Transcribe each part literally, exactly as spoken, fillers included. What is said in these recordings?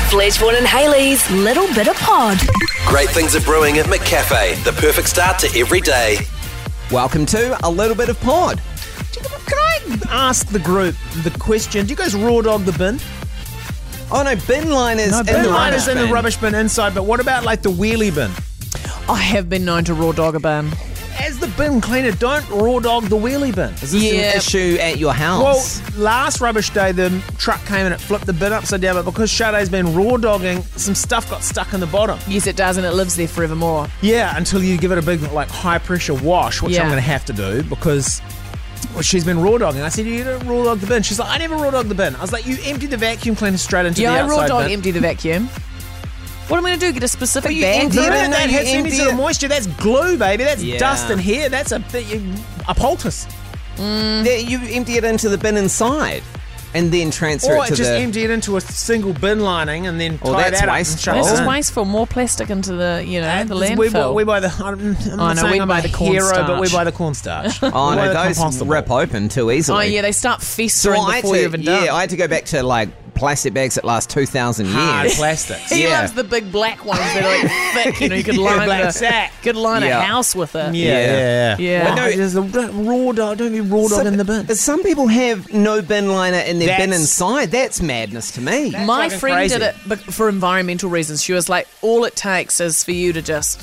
Fledgebourne and Hayley's Little Bit of Pod. Great things are brewing at McCafe. The perfect start to every day. Welcome to A Little Bit of Pod. Can I ask the group the question? Do you guys raw dog the bin? Oh no, bin liners No, in bin the liners rubbish in the bin. rubbish bin inside, but what about like the wheelie bin? I have been known to raw dog a bin. As the bin cleaner, don't raw dog the wheelie bin. Is this Yeah. an issue at your Well, house? last rubbish day, the truck came and it flipped the bin upside down, but because Sade's been raw dogging, some stuff got stuck in the bottom. Yes, it does, and it lives there forevermore. Yeah, until you give it a big, like, high pressure wash, which Yeah. I'm going to have to do because well, she's been raw dogging. I said, you don't raw dog the bin. She's like, I never raw dog the bin. I was like, you empty the vacuum cleaner straight into Yeah, the I outside raw dog bin. empty the vacuum. What am I going to do? Get a specific Well, you bag? empty The it for minute in, that no, you hits any empty sort of it. moisture, that's glue, baby. That's Yeah. dust in here. That's a a poultice. Yeah, you empty it into the bin inside and then transfer Or it to just the... empty it into a single bin lining and then Oh, tie that's that up and wasteful. shut This it is in. wasteful. More plastic into the, you know, the Uh, we buy, landfill. we buy the. I'm, I'm Oh, not no, saying we I'm buy a the hero, but we cornstarch. buy the cornstarch. We Oh buy no, the those compostable. rip open too easily. Oh, yeah, they start So festering I had before to, you're even done. yeah, I had to go back to like plastic bags that last two thousand Hard years. plastics. He Yeah. loves the big black ones that are like thick, you know, you could line, black the, sack. could line Yeah. a house with it. Yeah, yeah, yeah. Yeah. Well, But no, there's a raw dog. Don't be raw dog So- in the bin. Some people have no bin liner in their bin That's- inside. That's madness to me. My fucking friend crazy. did it but for environmental reasons. She was like, all it takes is for you to just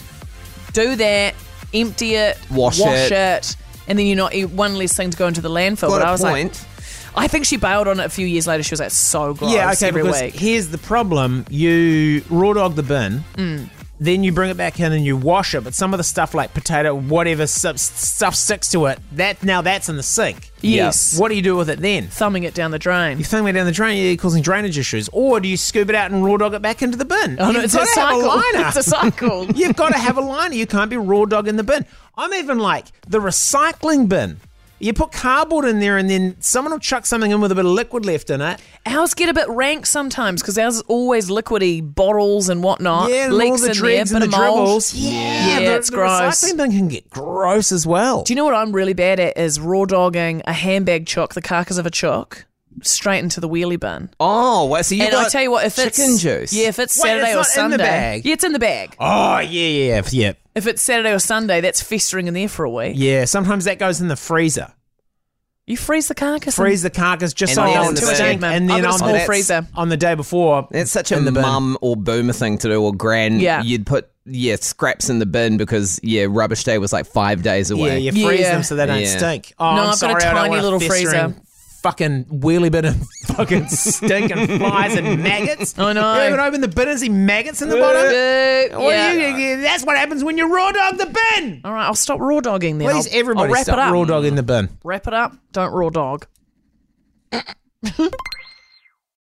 do that, empty it, Wash wash it. it, and then you're not one less thing to go into the landfill. Got but a I was point. like, I think she bailed on it a few years later. She was like, so gross Yeah, okay, every because week. here's the problem. You raw dog the bin, Mm. then you bring it back in and you wash it, but some of the stuff like potato, whatever stuff, stuff sticks to it, that now that's in the sink. Yes. What do you do with it then? Thumbing it down the drain. You throw it down the drain, you're causing drainage issues. Or do you scoop it out and raw dog it back into the bin? Oh, no, You've it's a gotta have cycle. liner. It's a cycle. You've got to have a liner. You can't be raw dog in the bin. I'm even like the recycling bin. You put cardboard in there and then someone will chuck something in with a bit of liquid left in it. Ours get a bit rank sometimes because ours is always liquidy, bottles and whatnot. Yeah, and all leaks the in dregs there, and bit the of mold. dribbles. Yeah, Yeah, the, it's the gross. recycling bin can get gross as well. Do you know what I'm really bad at is raw dogging a handbag chook, the carcass of a chook, straight into the wheelie bin. Oh, well, so you and got I tell you what, if it's chicken juice. yeah, if it's Wait, Saturday it's or not Sunday, in the bag? yeah, it's in the bag. Oh, yeah, yeah, yeah. If it's Saturday or Sunday, that's festering in there for a week. Yeah, sometimes that goes in the freezer. You freeze the carcass. Freeze the carcass just And so then no in one the to bin. stink. And I've then got a on small the, freezer. on the day before, That's such a in the bin. mum or boomer thing to do, or gran. Yeah. You'd put, yeah, scraps in the bin because, yeah, rubbish day was like five days Yeah, away. you freeze Yeah. them so they don't Yeah. stink. Oh, No, I'm I've got a sorry, I don't tiny want little festering freezer. Fucking wheelie bit of fucking stink and flies and maggots. I know. You haven't opened the bin and see maggots in the bottom? Uh, What yeah. do you- you- that's what happens when you raw dog the bin. All right, I'll stop raw dogging then. Please, I'll, everybody I'll wrap stop it up. raw dog in the bin. Wrap it up. Don't raw dog.